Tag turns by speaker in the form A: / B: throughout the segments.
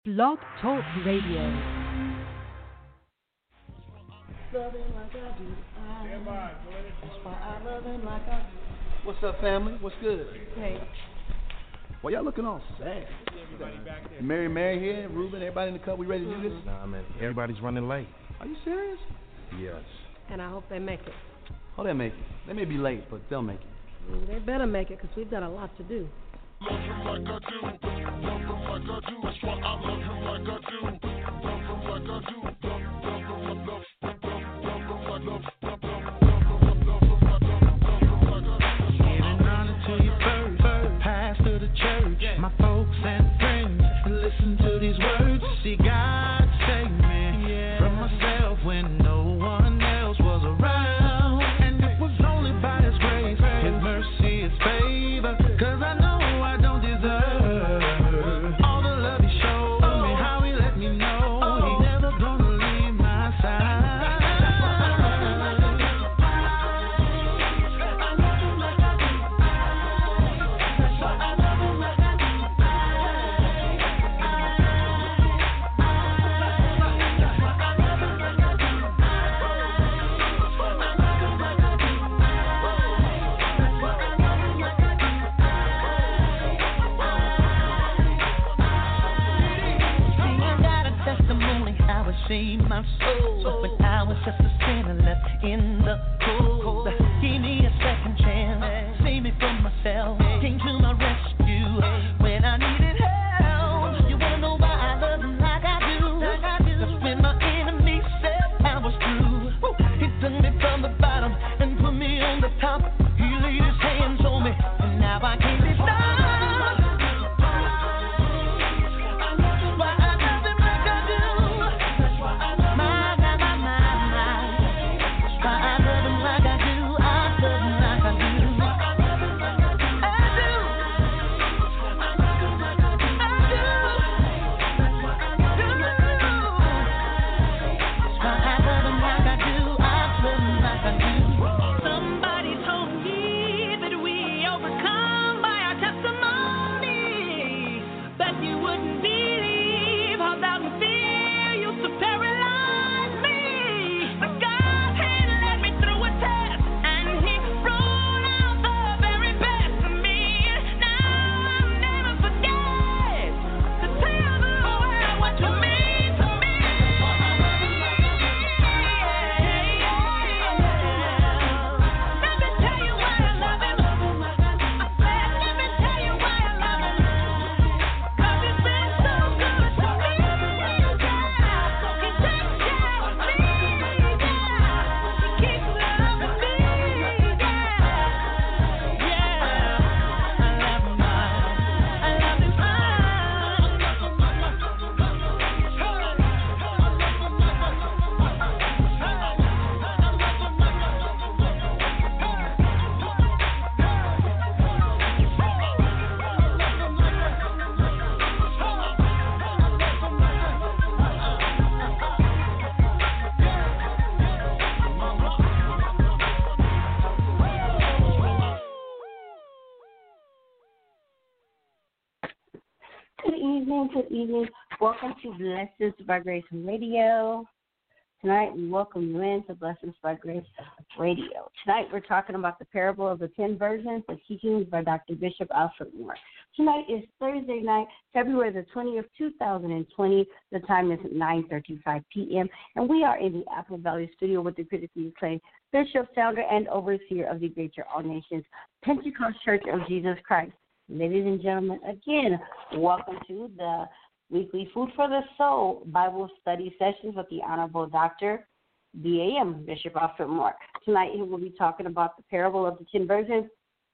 A: Blog Talk Radio.
B: Love him like I do. That's why I love him like I do. What's up, family? What's good?
A: Hey.
B: Well, y'all looking all sad. Mary here, Ruben, everybody in the cup. We ready to do this?
C: Nah, man. Everybody's running late.
B: Are you serious?
C: Yes.
A: And I hope they make it.
B: Oh, they'll make it. They may be late, but they'll make it.
A: They better make it because we've got a lot to do.
D: Love him like I do, love him like I do. That's why I love him like I do, love him like I do, love him like
E: Giving honor to you first, pastor the church, my folks and friends, listen to these words. See, God saved me from myself when no one else was around, and it was only by His grace, His mercy, His favor, 'cause I know I don't deserve all the love He showed me, how He let me know He never gonna leave my side. Saved my soul when I was just a sinner left in the cold. Gave me a second chance, saved me from myself, came to my rescue when I needed help. You wanna know why I love Him like I do? 'Cause when my enemy said I was through, He took me from the bottom and put me on the top. He laid His hands on me, and now I can't be stopped.
F: Good evening. Welcome to Blessings by Grace Radio. Tonight, we welcome you into Blessings by Grace Radio. Tonight, we're talking about the parable of the 10 virgins, the teachings by Dr. Bishop Alfred Moore. Tonight is Thursday night, February the 20th, 2020. The time is 9:35 p.m., and we are in the Apple Valley studio with the critically acclaimed Bishop, founder, and overseer of the Greater All Nations Pentecost Church of Jesus Christ. Ladies and gentlemen, again, welcome to the weekly Food for the Soul Bible study sessions with the Honorable Dr. B.A.M. Bishop Alfred Moore. Tonight he will be talking about the parable of the 10 virgins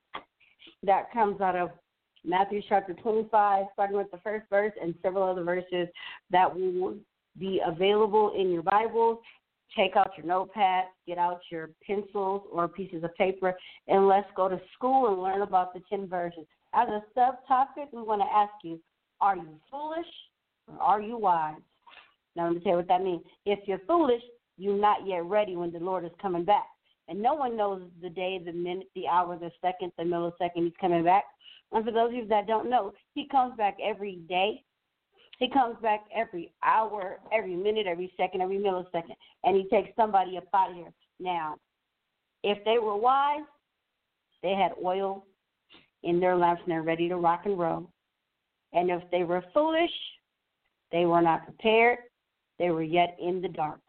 F: that comes out of Matthew chapter 25, starting with the first verse and several other verses that will be available in your Bibles. Take out your notepad, get out your pencils or pieces of paper, and let's go to school and learn about the 10 virgins. As a subtopic, we want to ask you, are you foolish or are you wise? Now, let me tell you what that means. If you're foolish, you're not yet ready when the Lord is coming back. And no one knows the day, the minute, the hour, the second, the millisecond He's coming back. And for those of you that don't know, He comes back every day, He comes back every hour, every minute, every second, every millisecond, and he takes somebody up out of here. Now, if they were wise, they had oil in their lamps and they're ready to rock and roll. And if they were foolish, they were not prepared. They were yet in the dark.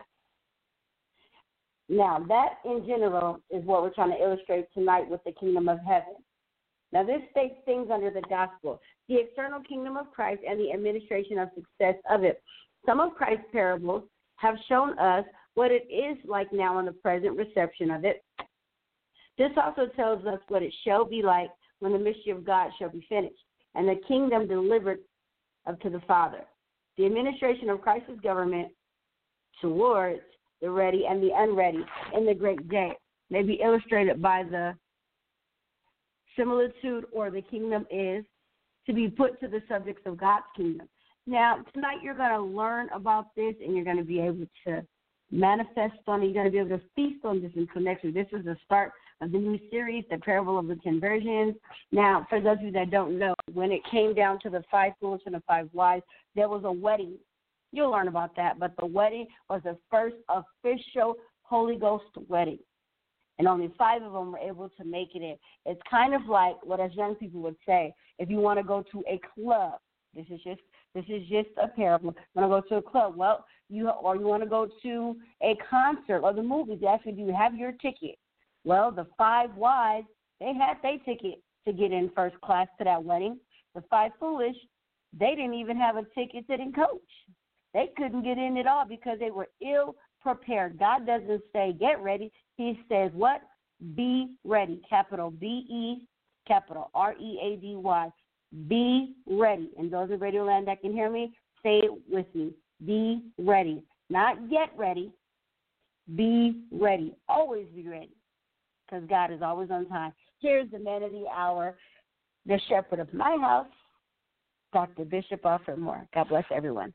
F: Now, that in general is what we're trying to illustrate tonight with the kingdom of heaven. Now, this states things under the gospel, the external kingdom of Christ and the administration of success of it. Some of Christ's parables have shown us what it is like now in the present reception of it. This also tells us what it shall be like when the mystery of God shall be finished and the kingdom delivered up to the Father. The administration of Christ's government towards the ready and the unready in the great day may be illustrated by the similitude, or the kingdom is to be put to the subjects of God's kingdom. Now, tonight you're going to learn about this, and you're going to be able to manifest on it. You're going to be able to feast on this and connect with. This is the start of the new series, The Parable of the 10 Virgins. Now, for those of you that don't know, when it came down to the 5 foolish and the 5 wise, there was a wedding. You'll learn about that, but the wedding was the first official Holy Ghost wedding. And only 5 of them were able to make it in. It's kind of like what us young people would say, if you want to go to a club, this is just a parable. You want to go to a club, well, you want to go to a concert or the movies. They actually do have your ticket. Well, the 5 wise, they had their ticket to get in first class to that wedding. The 5 foolish, they didn't even have a ticket to the coach. They couldn't get in at all because they were ill prepared. God doesn't say get ready. He says what? Be ready. Capital B-E, capital R-E-A-D-Y. Be ready. And those in Radio Land that can hear me, say it with me. Be ready. Not get ready. Be ready. Always be ready. Because God is always on time. Here's the man of the hour, the shepherd of my house, Dr. Bishop Alfred Moore. God bless everyone.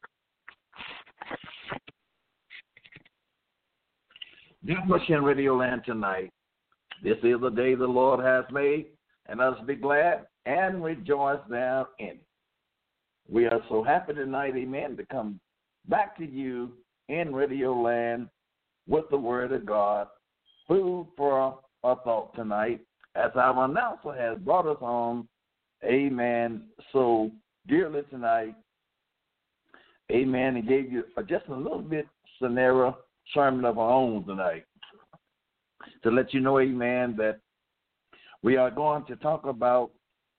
G: God bless you in Radio Land tonight. This is the day the Lord has made, and let us be glad and rejoice therein. We are so happy tonight, amen, to come back to you in Radio Land with the Word of God, food for our thought tonight, as our announcer has brought us on, amen, so dearly tonight, amen, and gave you just a little bit scenario sermon of our own tonight to let you know, amen, that we are going to talk about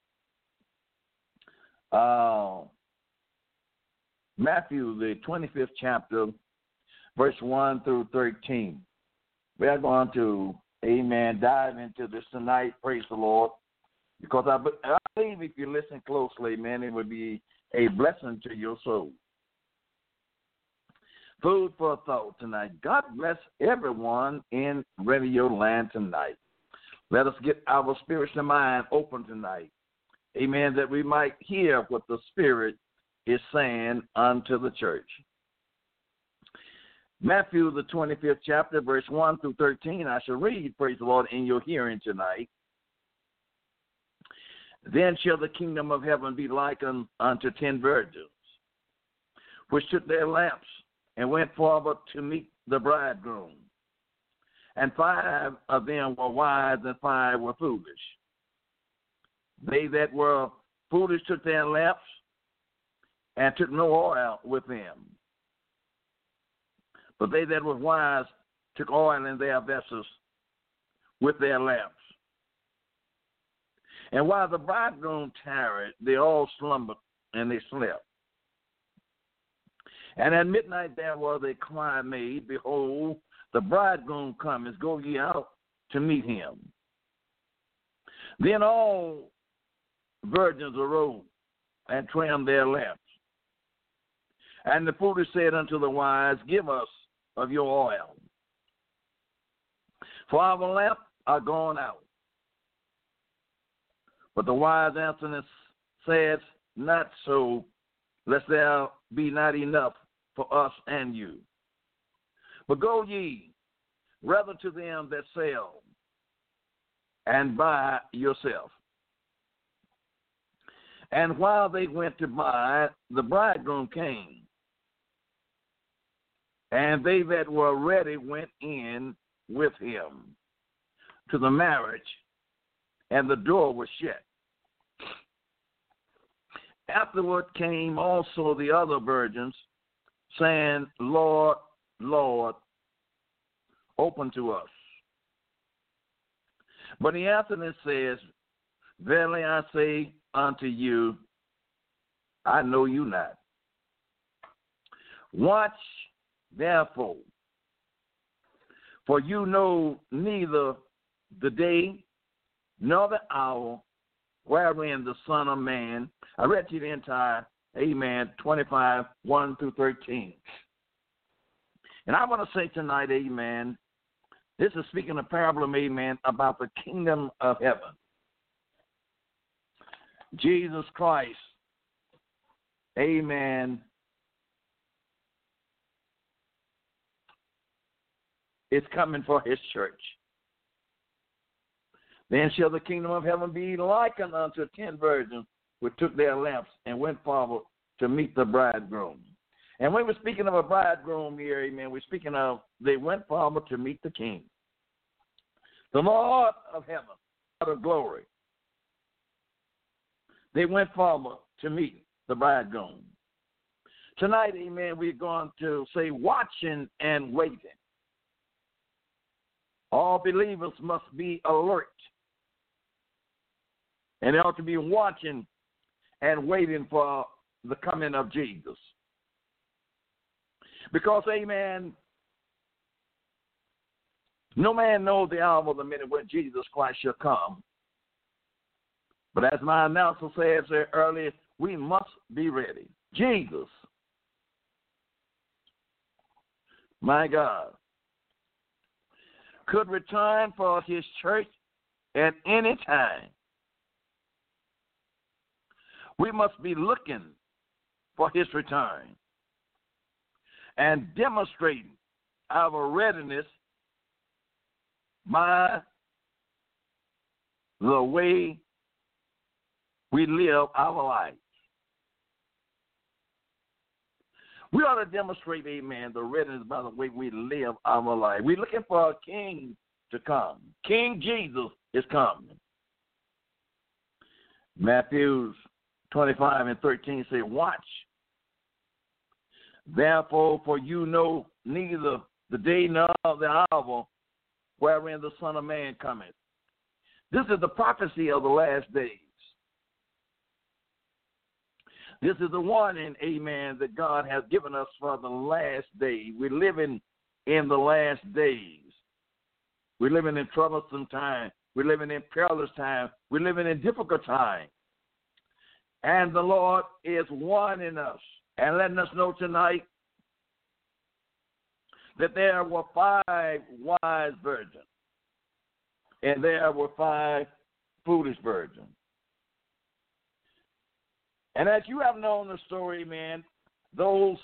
G: Matthew, the 25th chapter, verse 1 through 13. We are going to, amen, dive into this tonight, praise the Lord, because I believe if you listen closely, amen, it would be a blessing to your soul. Food for thought tonight. God bless everyone in Radio Land tonight. Let us get our spirits and mind open tonight. Amen, that we might hear what the Spirit is saying unto the church. Matthew, the 25th chapter, verse 1 through 13, I shall read, praise the Lord, in your hearing tonight. Then shall the kingdom of heaven be likened unto 10 virgins, which took their lamps and went forward to meet the bridegroom. And 5 of them were wise, and 5 were foolish. They that were foolish took their lamps, and took no oil with them. But they that were wise took oil in their vessels with their lamps. And while the bridegroom tarried, they all slumbered, and they slept. And at midnight there was a cry made, Behold, the bridegroom cometh, go ye out to meet him. Then all virgins arose and trimmed their lamps. And the foolish said unto the wise, Give us of your oil, for our lamps are gone out. But the wise answered and said, Not so, lest there be not enough for us and you. But go ye rather to them that sell, and buy yourself. And while they went to buy, the bridegroom came. And they that were ready went in with him to the marriage, and the door was shut. Afterward came also the other virgins, saying, Lord, Lord, open to us. But he answered and says, Verily I say unto you, I know you not. Watch therefore, for you know neither the day nor the hour wherein the Son of Man. I read you the entire, amen, 25, 1 through 13. And I want to say tonight, amen, this is speaking a parable, amen, about the kingdom of heaven. Jesus Christ, amen, is coming for his church. Then shall the kingdom of heaven be likened unto 10 virgins which took their lamps and went forward to meet the bridegroom. And when we're speaking of a bridegroom here, amen, we're speaking of they went forward to meet the king, the Lord of heaven, Lord of glory. They went forward to meet the bridegroom. Tonight, amen, we're going to say watching and waiting. All believers must be alert. And they ought to be watching and waiting for the coming of Jesus. Because, amen, no man knows the hour or the minute when Jesus Christ shall come. But as my announcer said earlier, we must be ready. Jesus, my God, could return for his church at any time. We must be looking for his return and demonstrating our readiness by the way we live our lives. We ought to demonstrate, amen, the readiness by the way we live our life. We're looking for a king to come. King Jesus is coming. Matthew 25 and 13 say, watch. Therefore, for you know neither the day nor the hour wherein the Son of Man cometh. This is the prophecy of the last days. This is the warning, amen, that God has given us for the last day. We're living in the last days. We're living in troublesome times. We're living in perilous times. We're living in difficult times. And the Lord is warning us and letting us know tonight that there were 5 wise virgins and there were 5 foolish virgins. And as you have known the story, man, those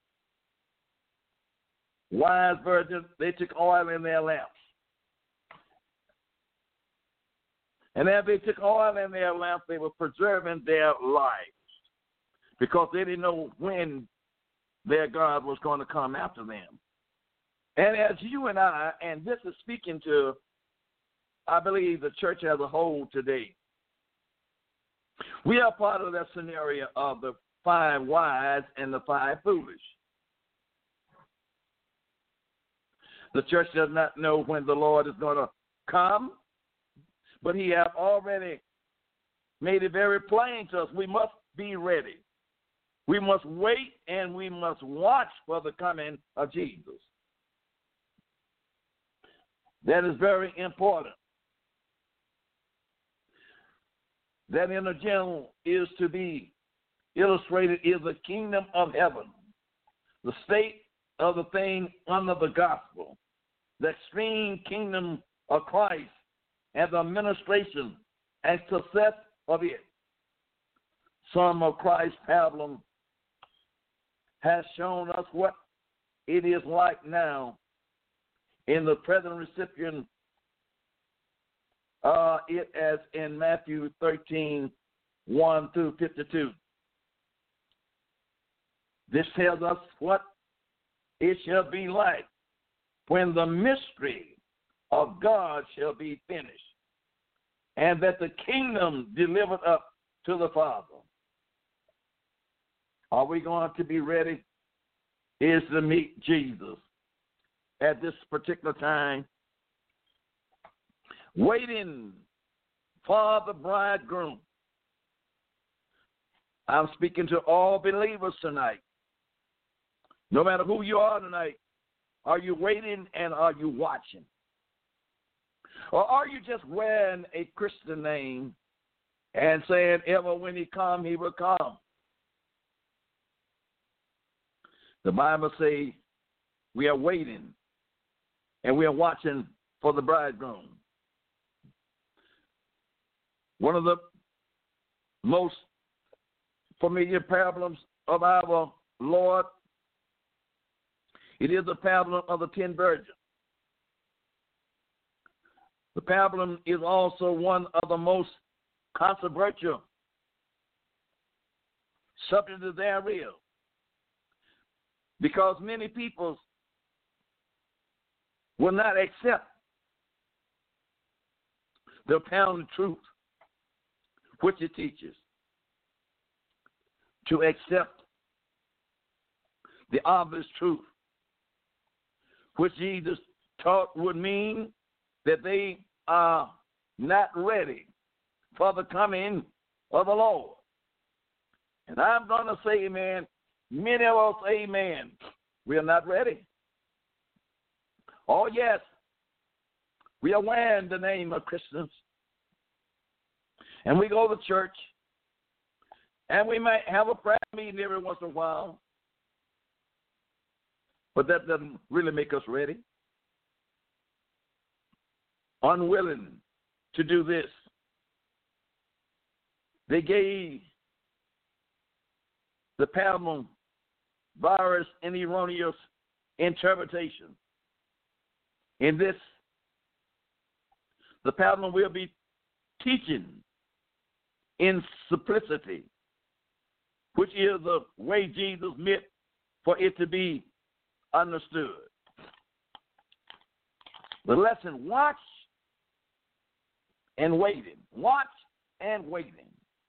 G: wise virgins, they took oil in their lamps. And as they took oil in their lamps, they were preserving their lives because they didn't know when their God was going to come after them. And as you and I, and this is speaking to, I believe, the church as a whole today, we are part of that scenario of the 5 wise and the 5 foolish. The church does not know when the Lord is going to come, but he has already made it very plain to us. We must be ready. We must wait and we must watch for the coming of Jesus. That is very important. That in a general is to be illustrated is the kingdom of heaven, the state of the thing under the gospel, the extreme kingdom of Christ, and the administration and success of it. Some of Christ's parable has shown us what it is like now in the present recipient. It as in Matthew 13 1 through 52. This tells us what it shall be like when the mystery of God shall be finished, and that the kingdom delivered up to the Father. Are we going to be ready? Is to meet Jesus at this particular time, waiting for the bridegroom. I'm speaking to all believers tonight. No matter who you are tonight, are you waiting and are you watching? Or are you just wearing a Christian name and saying, ever when he come, he will come? The Bible says we are waiting and we are watching for the bridegroom. One of the most familiar parables of our Lord, it is the parable of the 10 virgins. The parable is also one of the most controversial subjects there is, because many people will not accept the apparent truth which it teaches. To accept the obvious truth which Jesus taught would mean that they are not ready for the coming of the Lord. And I'm going to say, amen, many of us, amen, we are not ready. Oh, yes, we are wearing the name of Christians. And we go to church. And we might have a prayer meeting every once in a while. But that doesn't really make us ready. Unwilling to do this. They gave the parable virus an erroneous interpretation. In this, the parable will be teaching in simplicity, which is the way Jesus meant for it to be understood. The lesson, watch and waiting. Watch and waiting.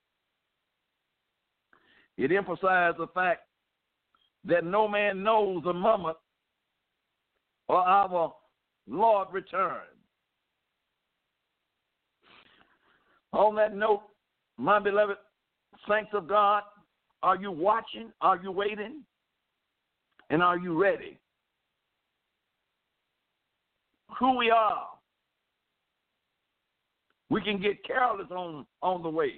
G: It emphasized the fact that no man knows the moment or our Lord return. On that note, my beloved saints of God, are you watching? Are you waiting? And are you ready? Who we are, we can get careless on the way.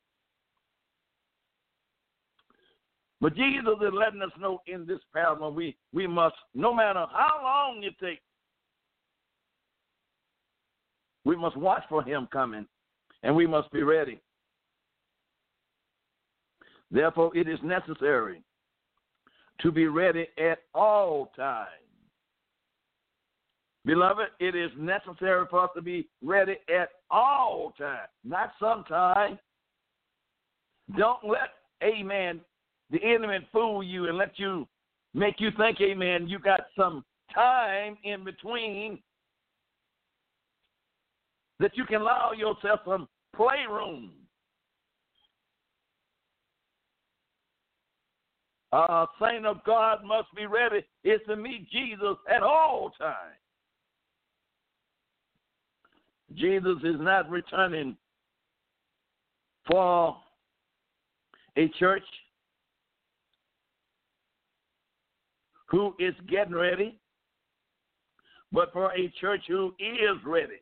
G: But Jesus is letting us know in this parable we must, no matter how long it takes, we must watch for him coming, and we must be ready. Therefore, it is necessary to be ready at all times. Beloved, it is necessary for us to be ready at all times, not sometime. Don't let, amen, the enemy fool you and make you think, amen, you got some time in between that you can allow yourself some playroom. Saint of God must be ready is to meet Jesus at all times. Jesus is not returning for a church who is getting ready, but for a church who is ready.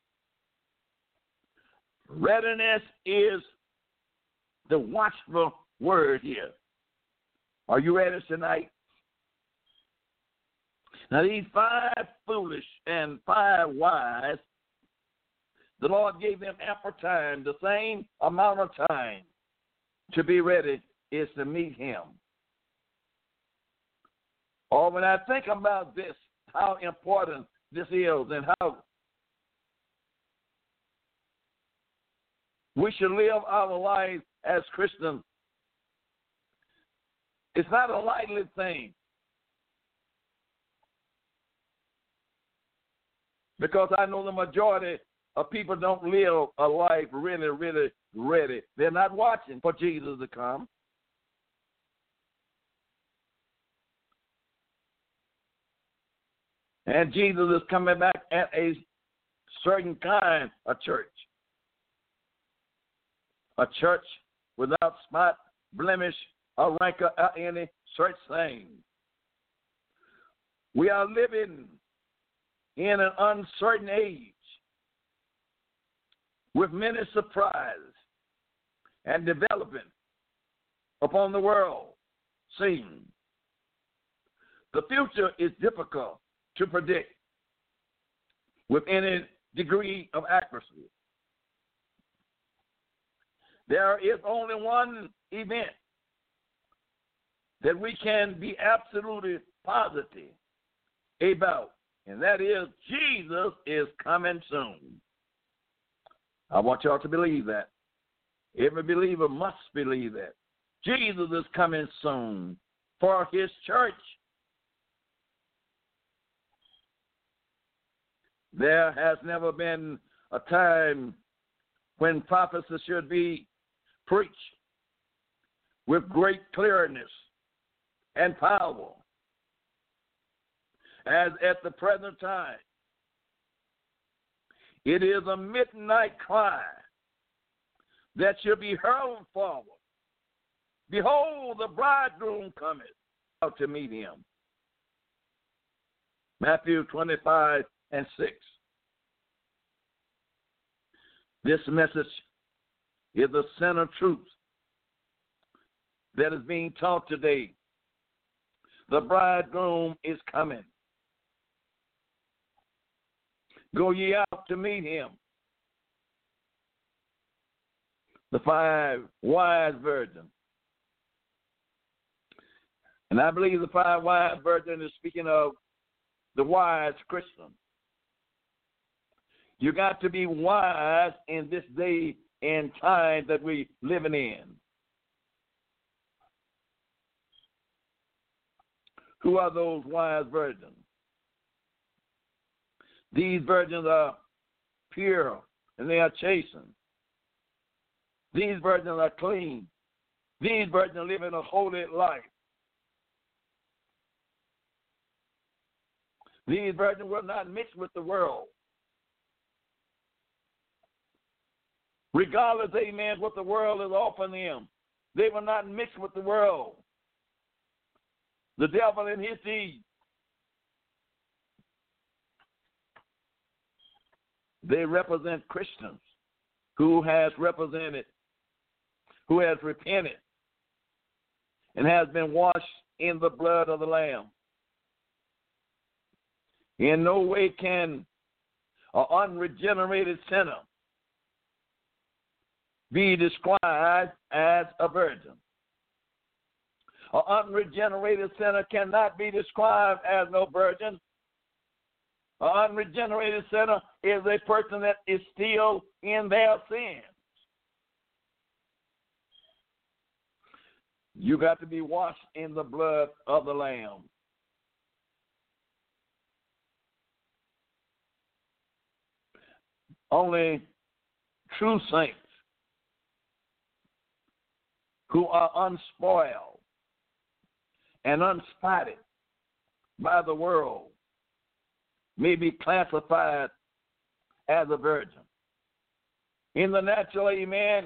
G: Readiness is the watchful word here. Are you ready tonight? Now, these 5 foolish and 5 wise, the Lord gave them ample time, the same amount of time to be ready is to meet him. Or when I think about this, how important this is and how we should live our lives as Christians. It's not a lightly thing. Because I know the majority of people don't live a life really, really ready. They're not watching for Jesus to come. And Jesus is coming back at a certain kind of church. A church without spot, blemish, or rancor, or any such thing. We are living in an uncertain age with many surprises and development upon the world scene. The future is difficult to predict with any degree of accuracy. There is only one event that we can be absolutely positive about, and that is Jesus is coming soon. I want y'all to believe that. Every believer must believe that. Jesus is coming soon for his church. There has never been a time when prophecy should be preached with great clearness and power as at the present time. It is a midnight cry that should be hurled forward. Behold, the bridegroom cometh out to meet him. Matthew 25:6. This message is the center truth that is being taught today. The bridegroom is coming. Go ye out to meet him. The 5 wise virgins. And I believe the 5 wise virgins is speaking of the wise Christian. You got to be wise in this day and time that we're living in. Who are those wise virgins? These virgins are pure and they are chastened. These virgins are clean. These virgins live in a holy life. These virgins will not mix with the world. Regardless, amen, what the world is offering them, they will not mix with the world. The devil and his deeds. They represent Christians who has represented, who has repented, and has been washed in the blood of the Lamb. In no way can an unregenerated sinner be described as a virgin. An unregenerated sinner cannot be described as no virgin. An unregenerated sinner is a person that is still in their sins. You got to be washed in the blood of the Lamb. Only true saints who are unspoiled and unspotted by the world may be classified as a virgin. In the natural, amen,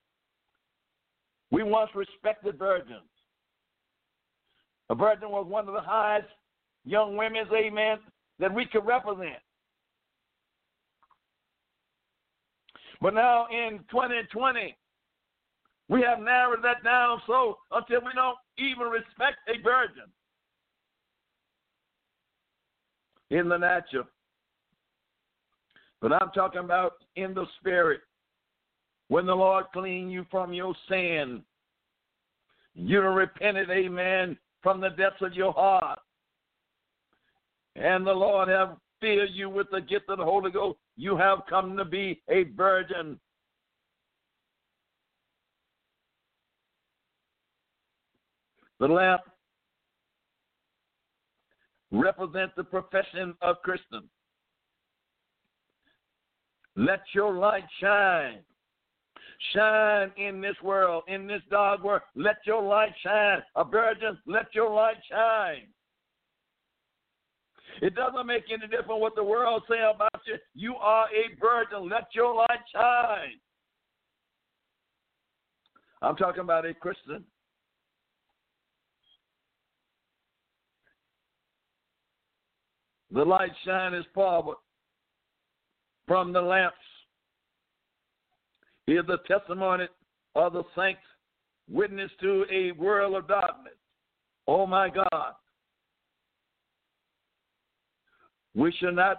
G: we once respected virgins. A virgin was one of the highest young women, amen, that we could represent. But now in 2020, we have narrowed that down so until we don't even respect a virgin in the natural. But I'm talking about in the spirit. When the Lord clean you from your sin, you repented, amen, from the depths of your heart. And the Lord have filled you with the gift of the Holy Ghost. You have come to be a virgin. The lamp represents the profession of Christian. Let your light shine. Shine in this world, in this dark world. Let your light shine. A virgin, let your light shine. It doesn't make any difference what the world say about you. You are a virgin. Let your light shine. I'm talking about a Christian. The light shine is forward from the lamps. Here's the testimony of the saints, witness to a world of darkness. Oh my God. We should not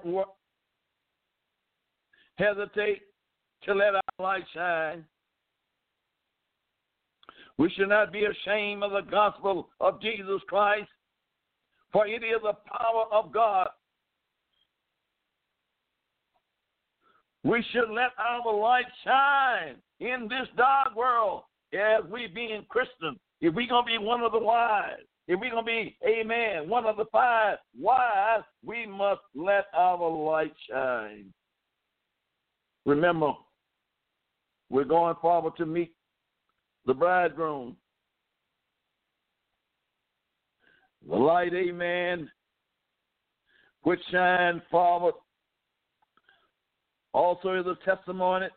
G: hesitate to let our light shine. We should not be ashamed of the gospel of Jesus Christ, for it is the power of God. We should let our light shine in this dark world as we being Christians. If we're going to be one of the wise, if we're going to be, amen, one of the 5 wise, we must let our light shine. Remember, we're going forward to meet the bridegroom. The light, amen, which shine forward also is a testimony,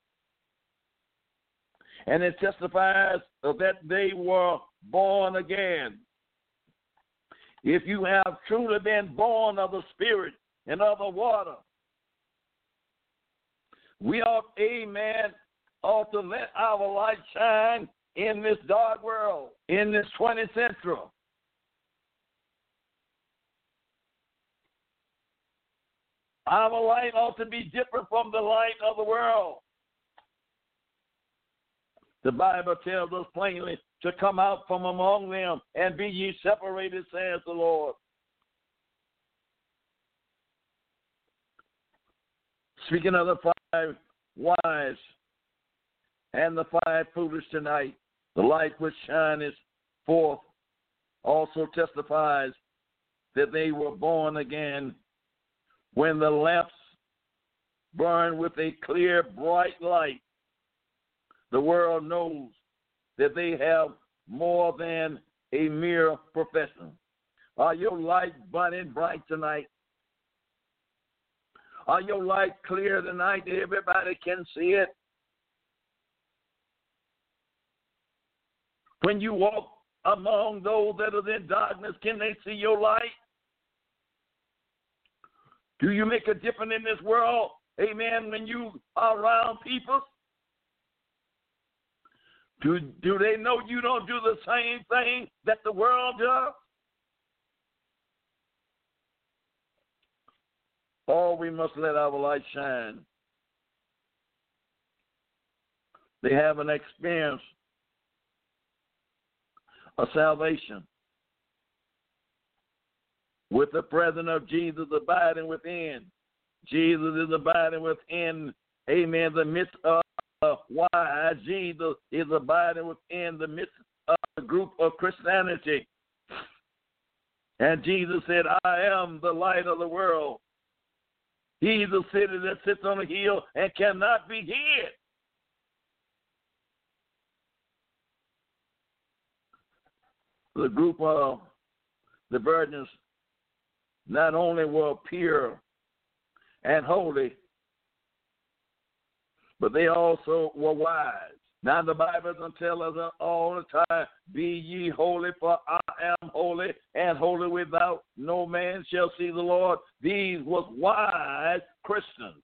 G: and it testifies that they were born again. If you have truly been born of the Spirit and of the water, we ought, amen, ought to let our light shine in this dark world, in this 20th century. Our light ought to be different from the light of the world. The Bible tells us plainly to come out from among them and be ye separated, says the Lord. Speaking of the 5 wise and the 5 foolish tonight, the light which shineth forth also testifies that they were born again. When the lamps burn with a clear, bright light, the world knows that they have more than a mere profession. Are your lights burning bright tonight? Are your lights clear tonight that everybody can see it? When you walk among those that are in darkness, can they see your light? Do you make a difference in this world, amen, when you are around people? Do they know you don't do the same thing that the world does? Oh, we must let our light shine. They have an experience of salvation with the presence of Jesus abiding within. Jesus is abiding within, amen, the midst of why Jesus is abiding within the midst of the group of Christianity. And Jesus said, I am the light of the world. He is the city that sits on a hill and cannot be hid. The group of the virgins not only were pure and holy, but they also were wise. Now the Bible doesn't tell us all the time, be ye holy, for I am holy, and holy without no man shall see the Lord. These was wise Christians.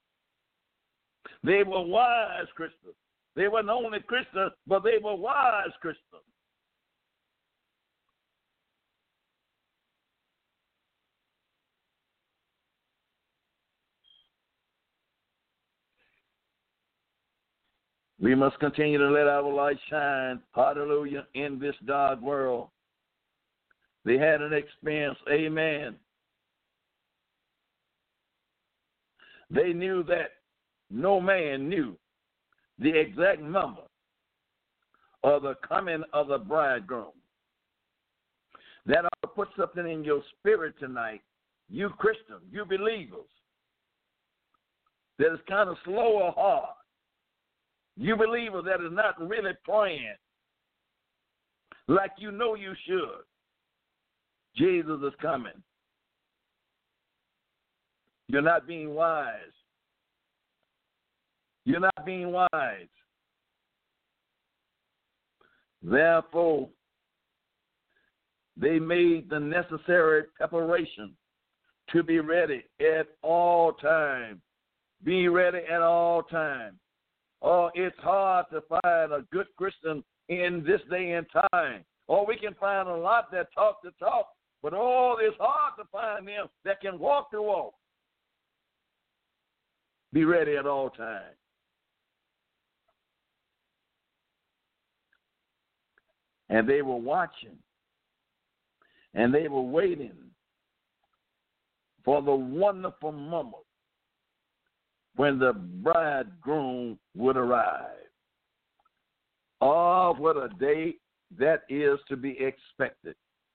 G: They were wise Christians. They weren't only Christians, but they were wise Christians. We must continue to let our light shine, hallelujah, in this dark world. They had an experience, amen. They knew that no man knew the exact number of the coming of the bridegroom. That ought to put something in your spirit tonight, you Christians, you believers, that is kind of slow or hard. You believers that is not really praying like you know you should. Jesus is coming. You're not being wise. You're not being wise. Therefore, they made the necessary preparation to be ready at all times. Be ready at all times. Oh, it's hard to find a good Christian in this day and time. Oh, we can find a lot that talk the talk, but it's hard to find them that can walk the walk. Be ready at all times. And they were watching, and they were waiting for the wonderful moment when the bridegroom would arrive. Oh, what a day that is to be expected.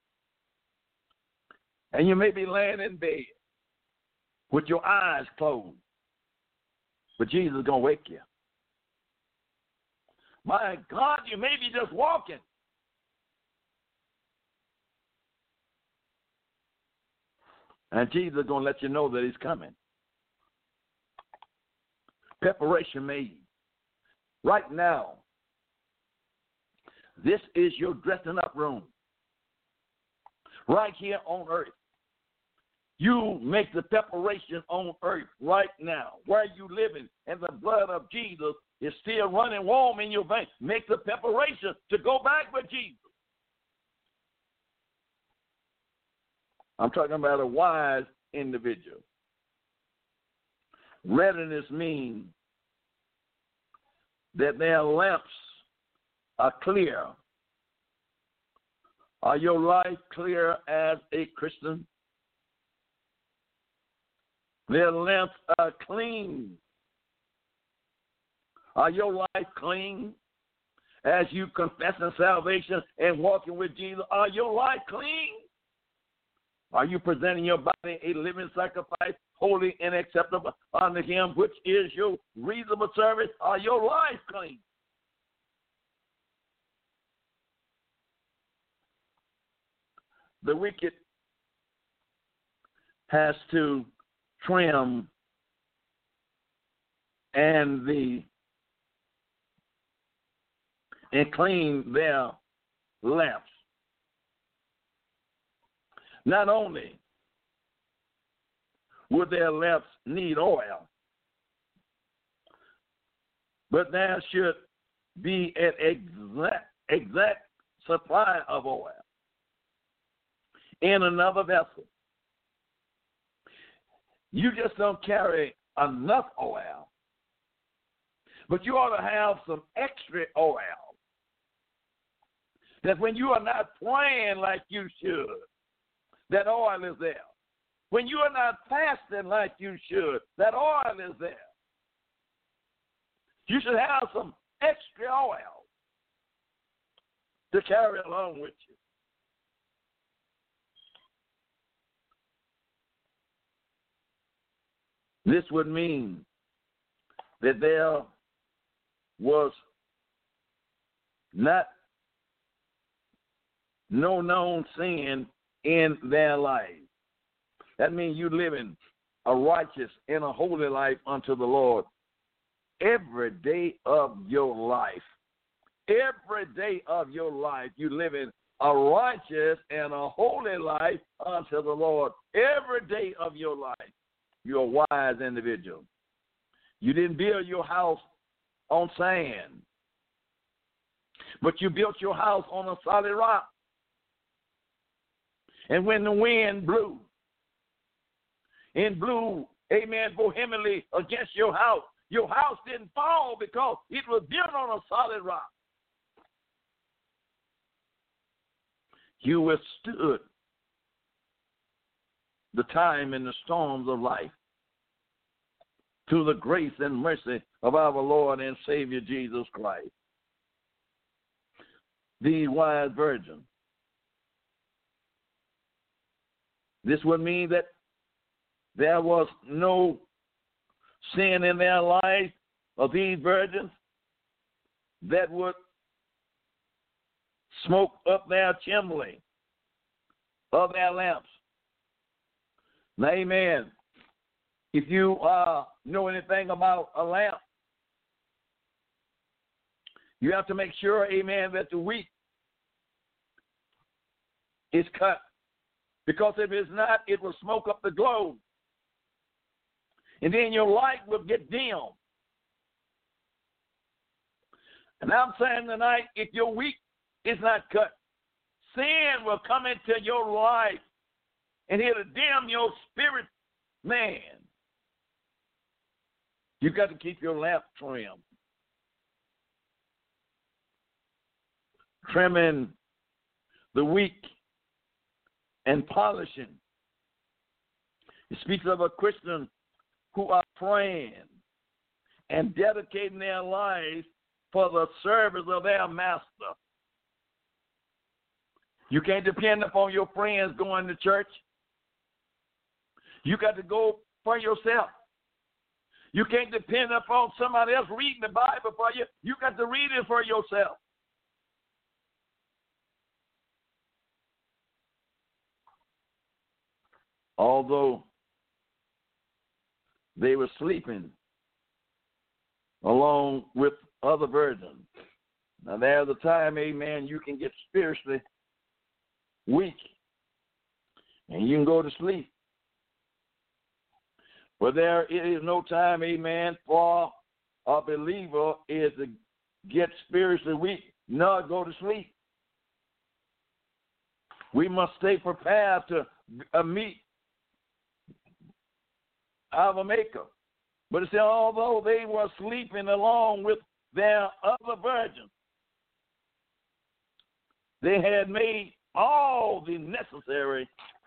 G: And you may be laying in bed with your eyes closed, but Jesus is going to wake you. My God, you may be just walking. And Jesus is going to let you know that he's coming. Preparation made. Right now, this is your dressing up room. Right here on earth. You make the preparation on earth right now, where you living, and the blood of Jesus is still running warm in your veins. Make the preparation to go back with Jesus. I'm talking about a wise individual. Readiness means that their lamps are clear. Are your life clear as a Christian? Their lamps are clean. Are your life clean as you confessing salvation and walking with Jesus? Are your life clean? Are you presenting your body a living sacrifice, holy and acceptable unto him, which is your reasonable service? Are your life clean? The wicked has to trim and clean their lamps. Not only would their lamps need oil, but there should be an exact supply of oil in another vessel. You just don't carry enough oil, but you ought to have some extra oil. That when you are not praying like you should, that oil is there. When you are not fasting like you should, that oil is there. You should have some extra oil to carry along with you. This would mean that there was no known sin in their life. That means you living a righteous and a holy life unto the Lord every day of your life. Every day of your life, you living a righteous and a holy life unto the Lord. Every day of your life, you're a wise individual. You didn't build your house on sand, but you built your house on a solid rock. And when the wind blew, amen, vehemently against your house didn't fall because it was built on a solid rock. You withstood the time and the storms of life through the grace and mercy of our Lord and Savior Jesus Christ. The wise virgin This would mean that there was no sin in their life of these virgins that would smoke up their chimney of their lamps. Now, amen. If you know anything about a lamp, you have to make sure, amen, that the wick is cut. Because if it's not, it will smoke up the globe. And then your light will get dim. And I'm saying tonight, if your wick is not cut, sin will come into your life and it'll dim your spirit, man. You've got to keep your lamp trimmed. Trimming the wick and polishing. It speaks of a Christian who are praying and dedicating their lives for the service of their master. You can't depend upon your friends going to church. You got to go for yourself. You can't depend upon somebody else reading the Bible for you. You got to read it for yourself. Although they were sleeping along with other virgins. Now, there's a time, amen, you can get spiritually weak and you can go to sleep. But there is no time, amen, for a believer is to get spiritually weak, nor go to sleep. We must stay prepared to meet our Maker. But it said, although they were sleeping along with their other virgins, they had made all the necessary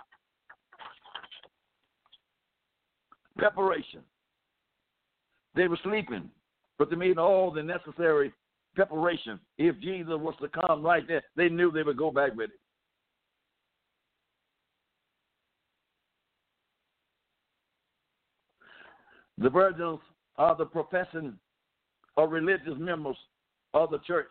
G: preparation. They were sleeping, but they made all the necessary preparation. If Jesus was to come right there, they knew they would go back with it. The virgins are the professing or religious members of the church.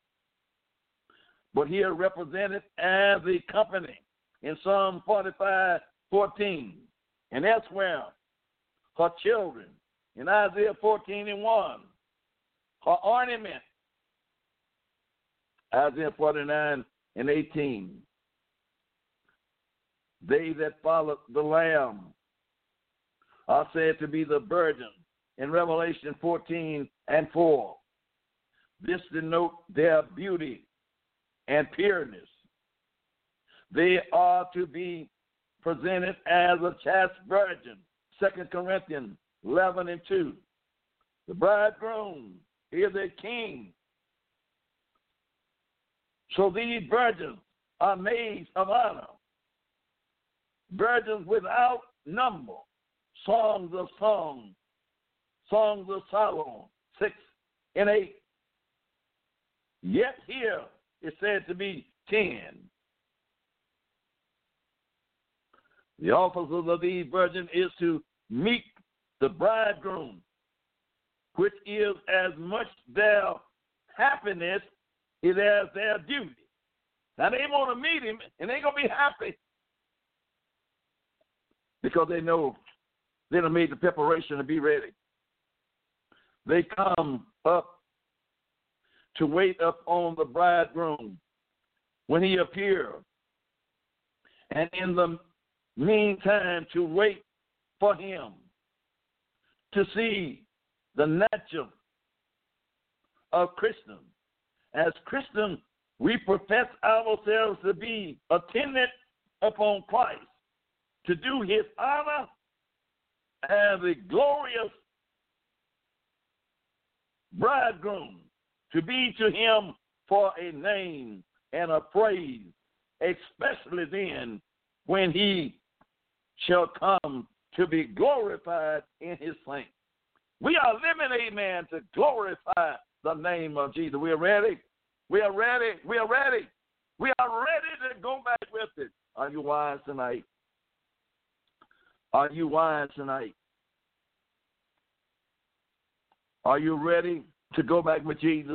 G: But here represented as the company in Psalm 45:14, and elsewhere, her children in Isaiah 14:1, her ornament, Isaiah 49:18. They that followed the Lamb are said to be the virgin in Revelation 14:4. This denotes their beauty and pureness. They are to be presented as a chaste virgin, 2 Corinthians 11:2. The bridegroom is a king. So these virgins are maids of honor, virgins without number. Songs of Solomon 6 and 8. Yet here it's said to be 10. The office of these virgins is to meet the bridegroom, which is as much their happiness as their duty. Now they want to meet him and they're going to be happy because they know they done made the preparation to be ready. They come up to wait up on the bridegroom when he appears. And in the meantime, to wait for him to see the nature of Christians. As Christians, we profess ourselves to be attendant upon Christ, to do his honor and the glorious bridegroom, to be to him for a name and a praise, especially then when he shall come to be glorified in his saints. We are living, amen, to glorify the name of Jesus. We are ready. We are ready. We are ready. We are ready to go back with it. Are you wise tonight? Are you wise tonight? Are you ready to go back with Jesus?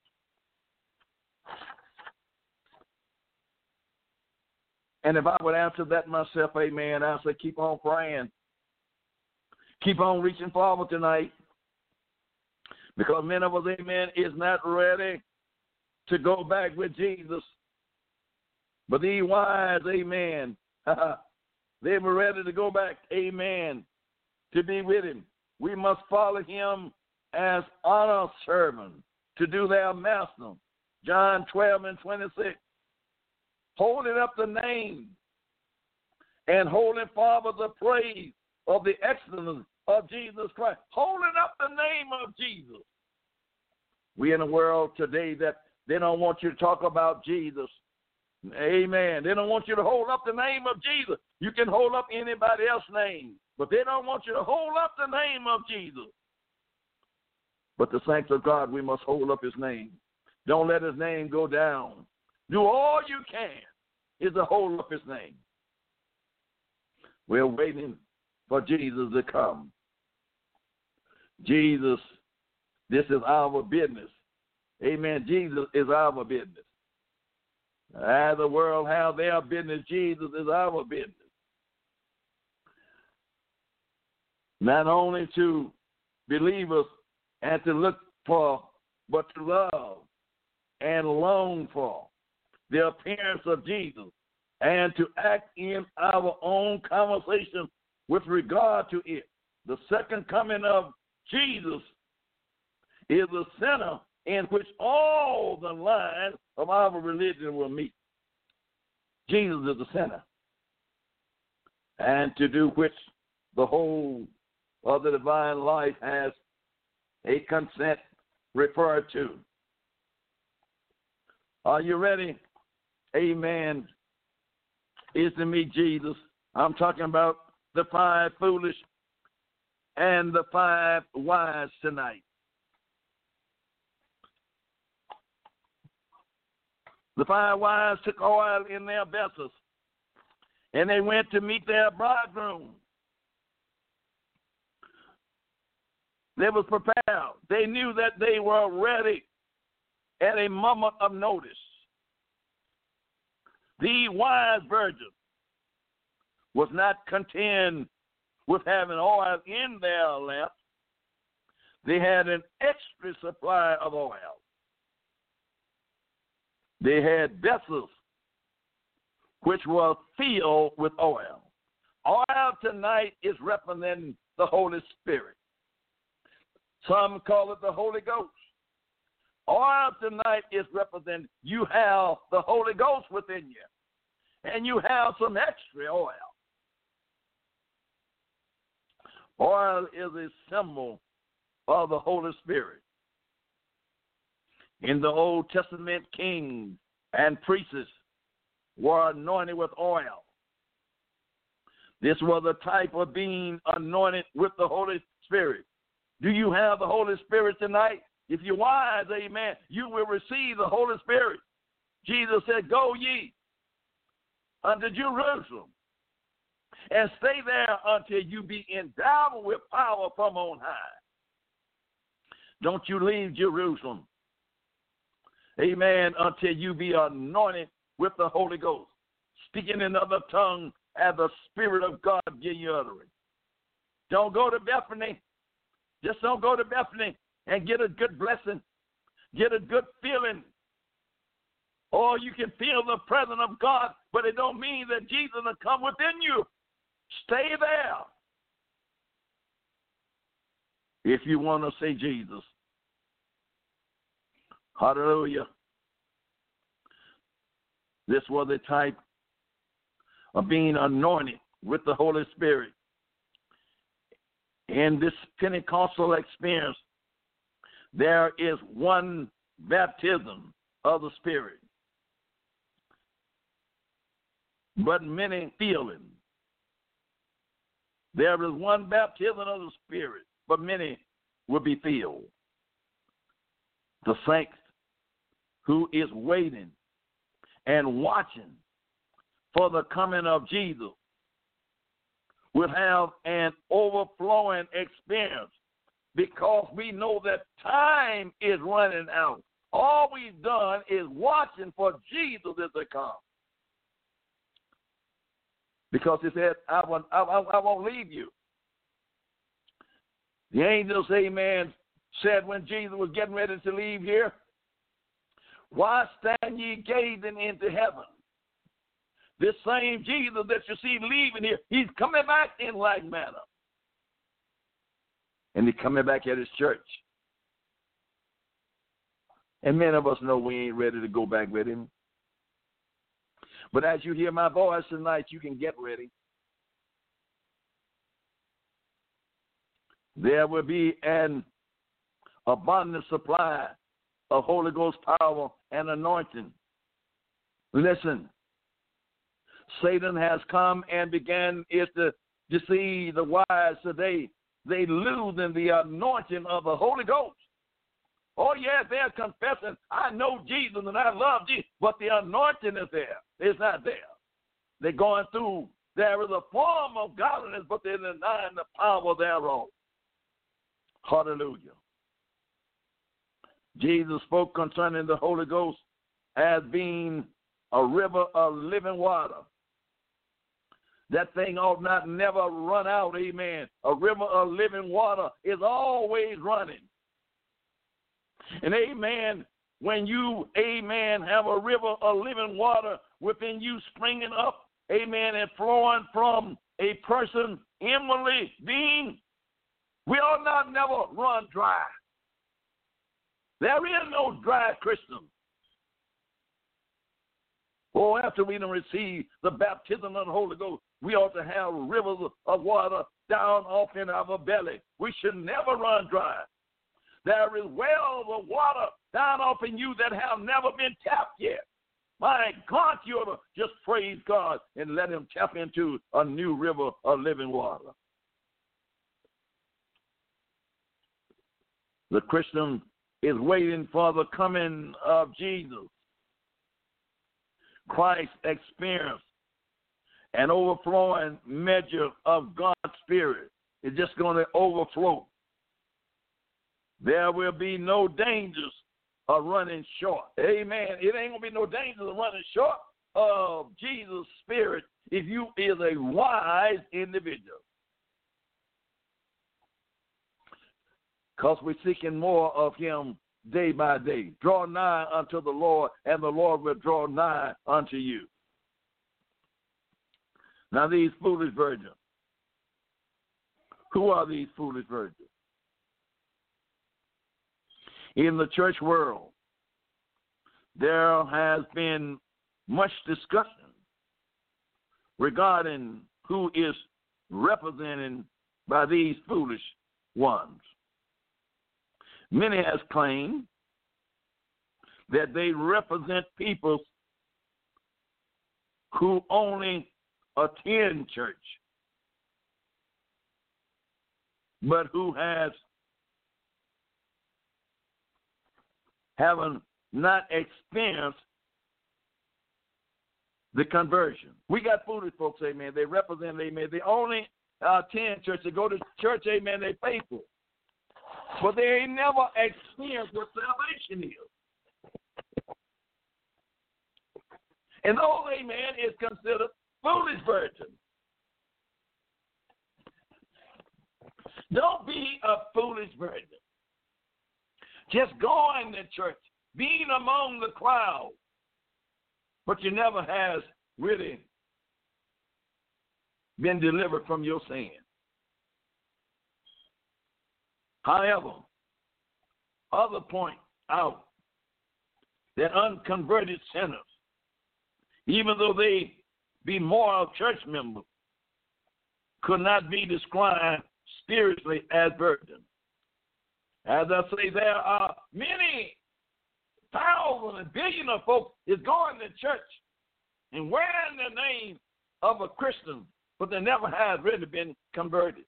G: And if I would answer that myself, amen, I'd say keep on praying. Keep on reaching forward tonight. Because many of us, amen, is not ready to go back with Jesus. But these wise, amen, they were ready to go back, amen, to be with him. We must follow him as honor servant to do their master. John 12:26. Holding up the name and holding forward the praise of the excellence of Jesus Christ. Holding up the name of Jesus. We in a world today that they don't want you to talk about Jesus. Amen. They don't want you to hold up the name of Jesus. You can hold up anybody else's name, but they don't want you to hold up the name of Jesus. But the saints of God, we must hold up his name. Don't let his name go down. Do all you can is to hold up his name. We're waiting for Jesus to come. Jesus, this is our business. Amen. Jesus is our business. As the world have their business, Jesus is our business. Not only to believers and to look for, but to love and long for the appearance of Jesus and to act in our own conversation with regard to it. The second coming of Jesus is the center in which all the lines of our religion will meet. Jesus is the center, and to do which the whole of the divine life has a consent referred to. Are you ready? Amen. Is to meet Jesus. I'm talking about the 5 foolish and the 5 wise tonight. The 5 wise took oil in their vessels, and they went to meet their bridegroom. They was prepared. They knew that they were ready at a moment of notice. The wise virgin was not content with having oil in their lamp. They had an extra supply of oil. They had vessels which were filled with oil. Oil tonight is representing the Holy Spirit. Some call it the Holy Ghost. Oil tonight is representing you have the Holy Ghost within you, and you have some extra oil. Oil is a symbol of the Holy Spirit. In the Old Testament, kings and priests were anointed with oil. This was a type of being anointed with the Holy Spirit. Do you have the Holy Spirit tonight? If you're wise, amen, you will receive the Holy Spirit. Jesus said, go ye unto Jerusalem and stay there until you be endowed with power from on high. Don't you leave Jerusalem, amen, until you be anointed with the Holy Ghost, speaking in other tongues as the Spirit of God give you utterance. Don't go to Bethany. Just don't go to Bethany and get a good blessing, get a good feeling. Or you can feel the presence of God, but it don't mean that Jesus will come within you. Stay there. If you want to say Jesus. Hallelujah. This was a type of being anointed with the Holy Spirit. In this Pentecostal experience, there is one baptism of the Spirit, but many feeling. There is one baptism of the Spirit, but many will be filled. The saint who is waiting and watching for the coming of Jesus will have an overflowing experience because we know that time is running out. All we've done is watching for Jesus as they come. Because he said, I won't leave you. The angels, amen, said when Jesus was getting ready to leave here, why stand ye gazing into heaven? This same Jesus that you see leaving here, he's coming back in like manner. And he's coming back at his church. And many of us know we ain't ready to go back with him. But as you hear my voice tonight, you can get ready. There will be an abundant supply of Holy Ghost power and anointing. Listen, Satan has come and began to deceive the wise today. They losing the anointing of the Holy Ghost. Oh, yeah, they're confessing, I know Jesus and I love Jesus, but the anointing is there. It's not there. They're going through. There is a form of godliness, but they're denying the power thereof. Hallelujah. Jesus spoke concerning the Holy Ghost as being a river of living water. That thing ought not never run out, amen. A river of living water is always running. And amen, when you, amen, have a river of living water within you springing up, amen, and flowing from a person inwardly being, we ought not never run dry. There is no dry Christian. Oh, after we done receive the baptism of the Holy Ghost, we ought to have rivers of water down off in our belly. We should never run dry. There is wells of water down off in you that have never been tapped yet. My God, you ought to just praise God and let him tap into a new river of living water. The Christian is waiting for the coming of Jesus. Christ experienced an overflowing measure of God's Spirit. It's just going to overflow. There will be no dangers of running short. Amen. It ain't going to be no dangers of running short of Jesus' Spirit if you is a wise individual. Because we're seeking more of him day by day. Draw nigh unto the Lord, and the Lord will draw nigh unto you. Now these foolish virgins. Who are these foolish virgins? In the church world, there has been much discussion regarding who is represented by these foolish ones. Many has claimed that they represent people who only attend church, but who haven't not experienced the conversion. We got foolish folks, amen. They represent, amen. They only attend church. They go to church, amen. They faithful. But they ain't never experienced what salvation is. And those, amen, is considered foolish virgin. Don't be a foolish virgin. Just going to church, being among the crowd, but you never has really been delivered from your sin. However, others point out that unconverted sinners, even though they be moral church members, could not be described spiritually as virgins. As I say, there are many thousands and billions of folks is going to church and wearing the name of a Christian, but they never have really been converted.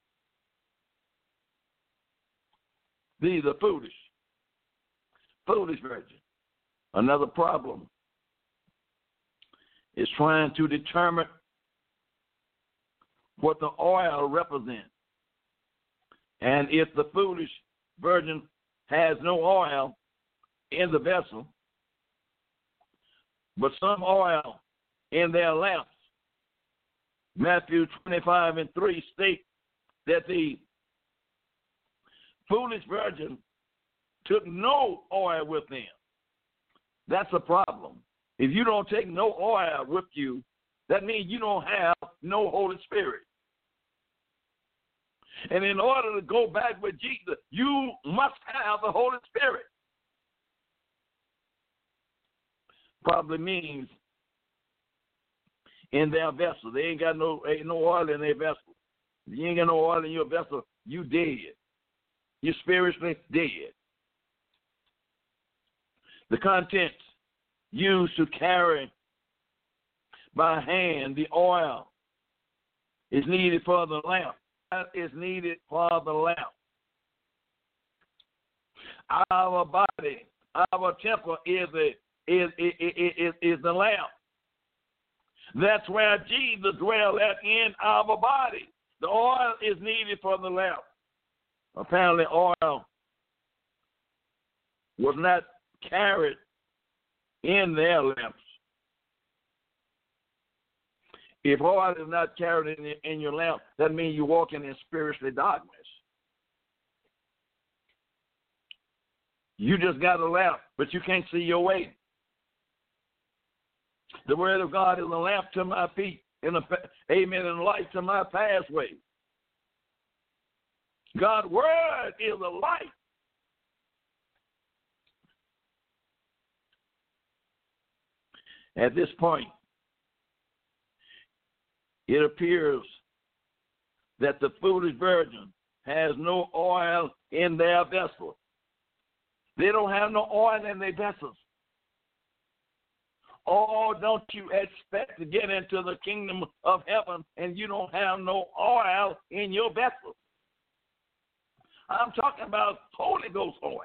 G: These are foolish virgins. Another problem is trying to determine what the oil represents. And if the foolish virgin has no oil in the vessel, but some oil in their lamps, Matthew 25:3 states that the foolish virgin took no oil with them. That's a problem. If you don't take no oil with you, that means you don't have no Holy Spirit. And in order to go back with Jesus, you must have the Holy Spirit. Probably means in their vessel. They ain't no oil in their vessel. If you ain't got no oil in your vessel, you dead. You're spiritually dead. The contents used to carry by hand the oil is needed for the lamp. That is needed for the lamp. Our body, our temple is the lamp. That's where Jesus dwells in our body. The oil is needed for the lamp. Apparently, oil was not carried in their lamps. If oil is not carried in your lamp, that means you're walking in spiritual darkness. You just got a lamp, but you can't see your way. The word of God is a lamp to my feet, and amen, and a light to my pathway. God's word is a light. At this point, it appears that the foolish virgin has no oil in their vessel. They don't have no oil in their vessels. Oh, don't you expect to get into the kingdom of heaven and you don't have no oil in your vessel? I'm talking about Holy Ghost oil.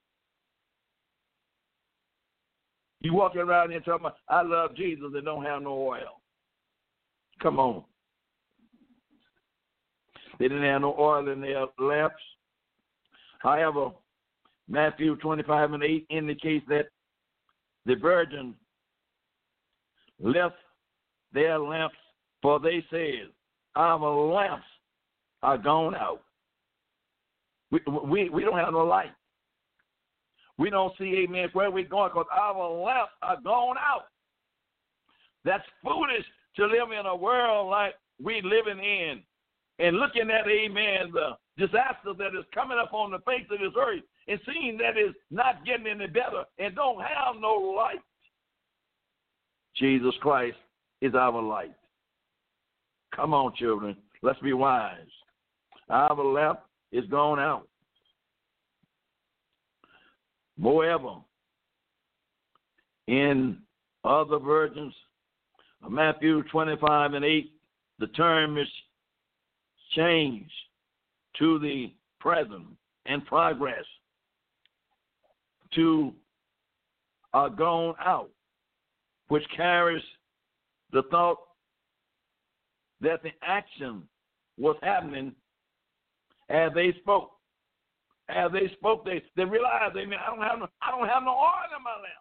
G: You walking around here talking about, I love Jesus and don't have no oil. Come on. They didn't have no oil in their lamps. However, Matthew 25:8 indicates that the virgin left their lamps, for they said, our lamps are gone out. We don't have no light. We don't see, amen, where we're going because our lamps are gone out. That's foolish to live in a world like we living in and looking at, amen, the disaster that is coming up on the face of this earth and seeing that it's not getting any better and don't have no light. Jesus Christ is our light. Come on, children. Let's be wise. Our lamp is gone out. Moreover, in other versions, Matthew 25:8, the term is changed to the present and progress to are gone out, which carries the thought that the action was happening as they spoke. As they spoke, they realized, amen, I don't have no oil in my lamp.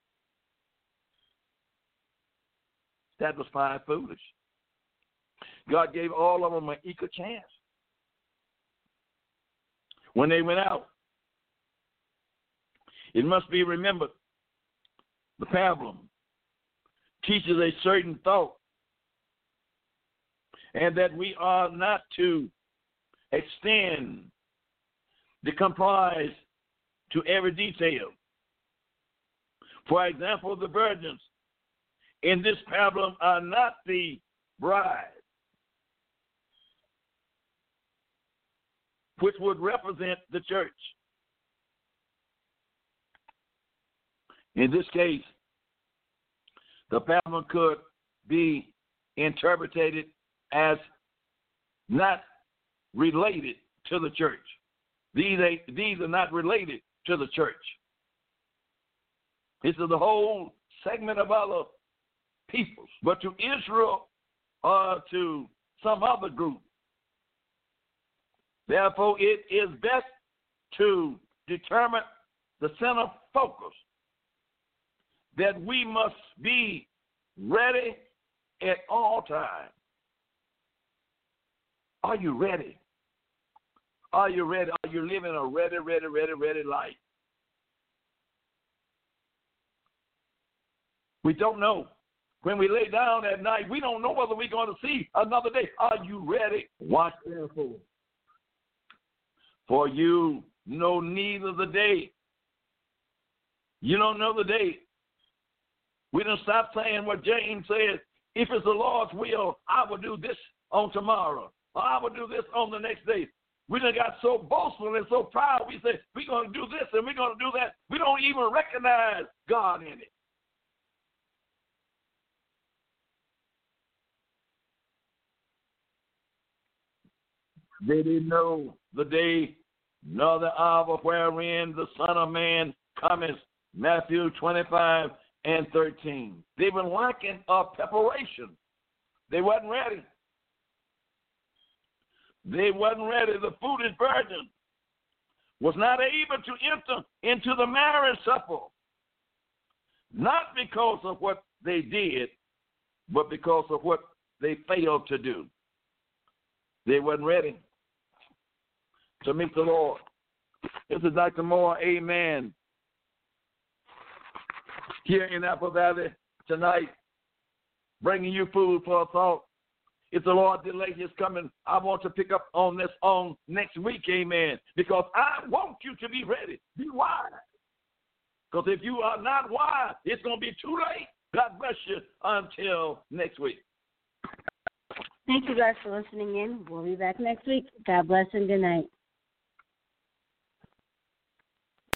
G: That was fine foolish. God gave all of them an equal chance. When they went out, it must be remembered, the parable teaches a certain thought, and that we are not to extend the comprise to every detail. For example, the virgins in this parable are not the bride, which would represent the church. In this case, the parable could be interpreted as not related to the church. These are not related to the church. This is the whole segment of other peoples. But to Israel or to some other group. Therefore, it is best to determine the center focus that we must be ready at all times. Are you ready? Are you ready? Are you living a ready life? We don't know. When we lay down at night, we don't know whether we're going to see another day. Are you ready? Watch therefore. For you know neither the day. You don't know the day. We don't stop saying what James said. If it's the Lord's will, I will do this on tomorrow. Or I will do this on the next day. We done got so boastful and so proud. We say, we're going to do this and we're going to do that. We don't even recognize God in it. They didn't know the day nor the hour wherein the Son of Man cometh. Matthew 25 and 13. They were lacking of preparation. They wasn't ready. They wasn't ready. The foolish virgin was not able to enter into the marriage supper. Not because of what they did, but because of what they failed to do. They wasn't ready to meet the Lord. This is Dr. Moore, amen. Here in Apple Valley tonight, bringing you food for thought. If the Lord delay his coming, I want to pick up on this on next week, amen, because I want you to be ready. Be wise. Because if you are not wise, it's going to be too late. God bless you until next week.
F: Thank you guys for listening in. We'll be back next week. God bless and good night.